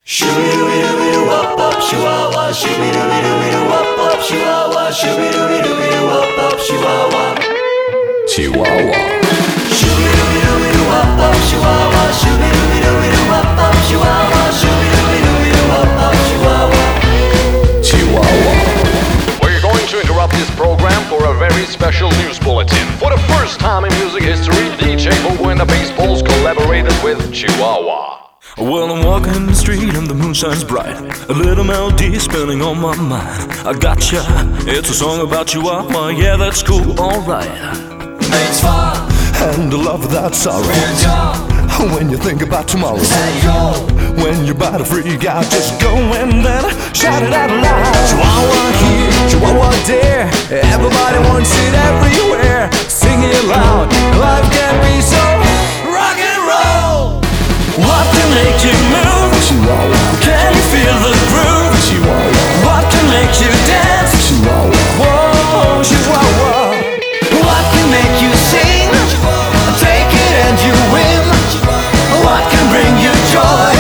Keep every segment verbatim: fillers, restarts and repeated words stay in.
Shoo-be-doo-be-doo-be-doo-wop-up, chihuahua. Shoo-be-doo-be-doo-be-doo-wop-up, chihuahua. Shoo-be-doo-be-doo-be-doo-wop-up, chihuahua. Chihuahua. Shoo-be-doo-be-doo-be-doo-wop-up, chihuahua. Shoo-be-doo-be-doo-be-doo-wop-up, chihuahua. Shoo-be-doo-be-doo-be-doo-wop-up, chihuahua. Chihuahua. We're going to interrupt this program for a very special news bulletin. For the first time in music history, D J Bobo and the Baseballs collaborated with Chihuahua. Well, I'm walking the street and the moon shines bright. A little melody spinning on my mind. I gotcha, it's a song about Chihuahua. Yeah, that's cool, alright. It's fun, And a love without sorrow. we're young. When you think about tomorrow. Say yo, When you're about to freak out, just go and then shout it out loud. Chihuahua here, Chihuahua there. Everybody wants it everywhere. Sing it loud, life can be so rock and roll. What can make you move? Chihuahua. Can you feel the groove? Chihuahua. What can make you dance? Chihuahua. Whoa, Chihuahua. What can make you sing? Take it and you win. What can bring you joy?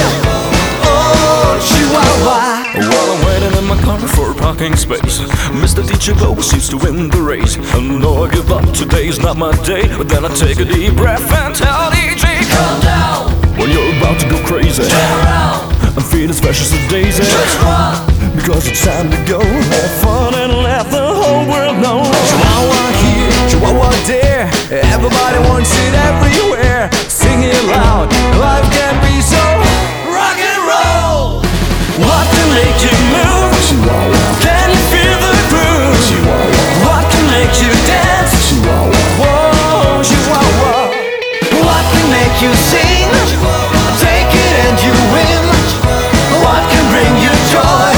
Oh, Chihuahua. While I'm waiting in my car for a parking space, Mister D J Bo seems to win the race. And no, I give up, today's not my day. But then I take a deep breath and tell D J, Calm down, when you're about to go crazy, turn around, I'm feeling special as a daisy. just run. Because it's time to go, have fun and let the whole world know. Chihuahua here, Chihuahua there. Everybody wants it everywhere. Sing it loud, life can be so Rock and roll. What can make you move? Chihuahua. Can you feel the groove? Chihuahua. What can make you dance? Chihuahua. Whoa, Chihuahua. What can make you sing? Take it and you win. What can bring you joy?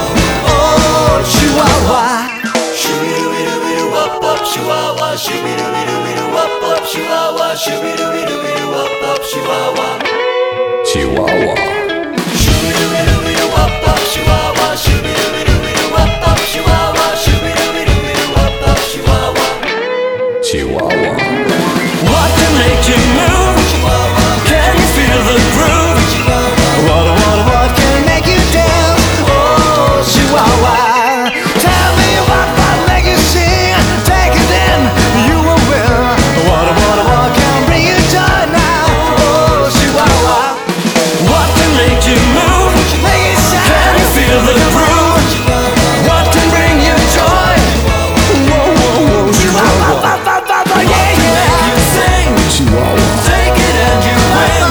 Oh, Chihuahua. Shoo-be-doo-be-doo-be-doo-wop-up, Chihuahua. Shoo-be-doo-be-doo-be-doo-wop-up, Chihuahua. Shoo-be-doo-be-doo-be-doo-wop-up, Chihuahua. Chihuahua. Shoo-be-doo-be-doo-be-doo-wop-up, Chihuahua. Shoo-be-doo-be-doo-be-doo-wop-up, Chihuahua. Shoo-be-doo-be-doo-be-doo-wop-up, Chihuahua. Chihuahua. What can make you move? Can you feel the groove? What, what, what can make you dance? Oh, Chihuahua. Tell me what might make you sing. Take it then, you will win. What, what, what Can bring you joy now. Oh, Chihuahua. What can make you move? Make it sound. Can you feel the groove? What can bring you joy? Whoa, whoa, whoa, Chihuahua. Yeah, yeah. Make you sing. Chihuahua. Take it and you win.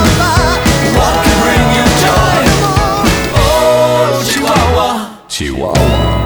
What can bring you joy? Oh, Chihuahua. Chihuahua.